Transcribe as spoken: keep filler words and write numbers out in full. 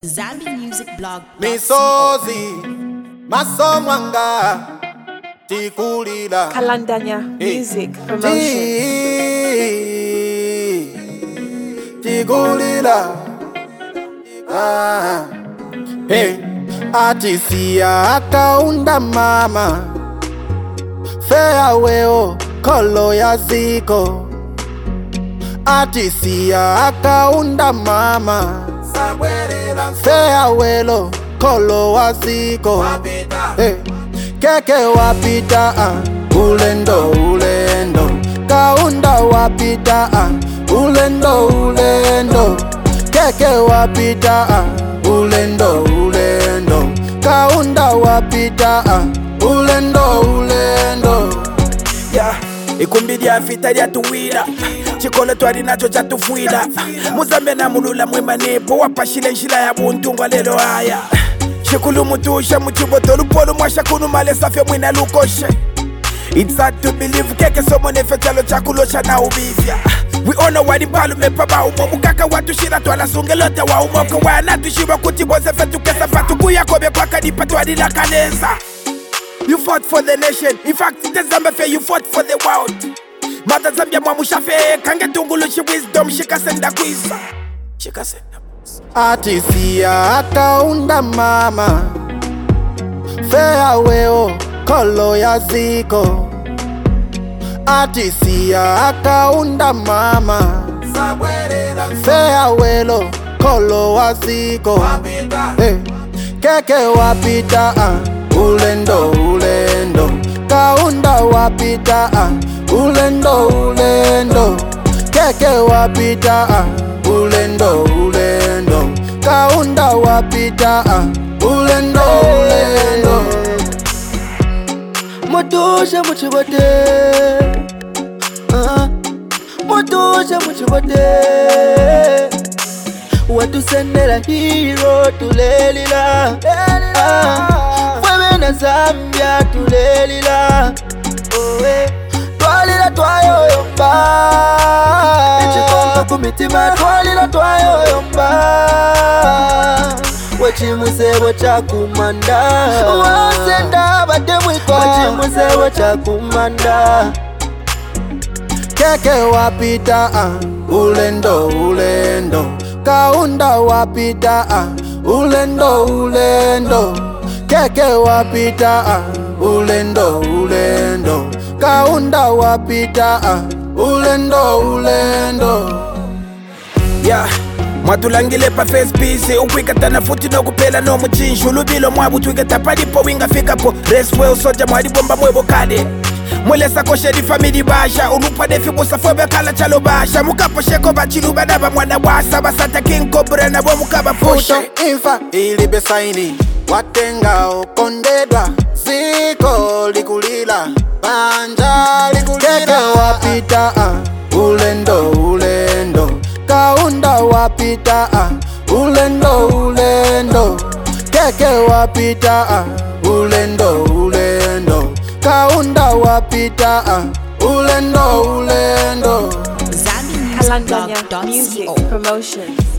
Zambi Music Blog. Misozi Masomwanga Tikulila Kalandanya Music Promotion. Tikulila ah. Hey, atisia akaunda mama Feaweo kolo ya ziko Atisia akaunda mama Feawelo kolo waziko hey. Keke wapita uh, ulendo ulendo Kaunda wapita uh, ulendo ulendo Keke wapita uh, ulendo ulendo Kaunda wapita uh, ulendo ulendo yeah. Ikumbidi afita ya tuwila Chikole twari nacho cha tufuila Muzambe na mulula mwema nepo Wapashile nshila ya buntunga lelo haya Shikulu mutusha muchiboto lupolo mwasha kunu male safya mwina lukoshe It's hard to believe keke somo nefetalo chakulosha na ubivya We honor wadi balu mepaba umo Mukaka watu shira tuala sungelote wa umoko Wana shiba kutiboze fetu kesa fatu Kuya kobe kwa kadipa tuadi la kaneza You fought for the nation. In fact, the Zambia fair, you fought for the world. Mata Zambia mwamusha fe kange tungulushi wisdom shika senda quiz. Shika senda quiz. Atisia akaunda mama Feaweo kolo ya ziko Atisia akaunda mama Feawelo kolo waziko hey. Keke wapita uh, ulendo ulendo Kaunda wapita uh, ulendo ulendo Keke wapita uh, ulendo ulendo Kaunda wapita uh, ulendo ulendo Motosha muchibote uh, Motosha muchibote Watu sendela hero tulelila uh, Fwebe na Zambia tulelila oh, eh. Twalila twayoyomba Ichikongo kumitima twalila twayoyomba Wachimusebo chakumanda Wasenda batemwiko Wachimusebo chakumanda Keke wapita uh, ulendo ulendo Kaunda wapita uh, ulendo ulendo Keke wapita uh, ulendo ulendo Kaunda wapita uh, ulendo ulendo Yeah. Mwatulangile pa face piece Uwikata na futi no kupela no muchinshu Lubilo mwabu tuikata palipo winga fika po Rest well soja mwadi bomba mwebo kade Mwelesa kosheri famili basha Unupa defi musafobe kala chalo basha Mukapo sheko bachilu badaba mwana wasa Basata king cobra na bo mukaba pusha Infa ilibe saini Watenga okondedwa Ziko likulila Banja likulila Keke wapita uh, ulendo ulendo Kaunda wapita uh, ulendo ulendo Keke wapita uh, ulendo ulendo Kaunda wapita uh, ulendo ulendo Zambi Music Kalandanya Blog. Music Co. Promotions.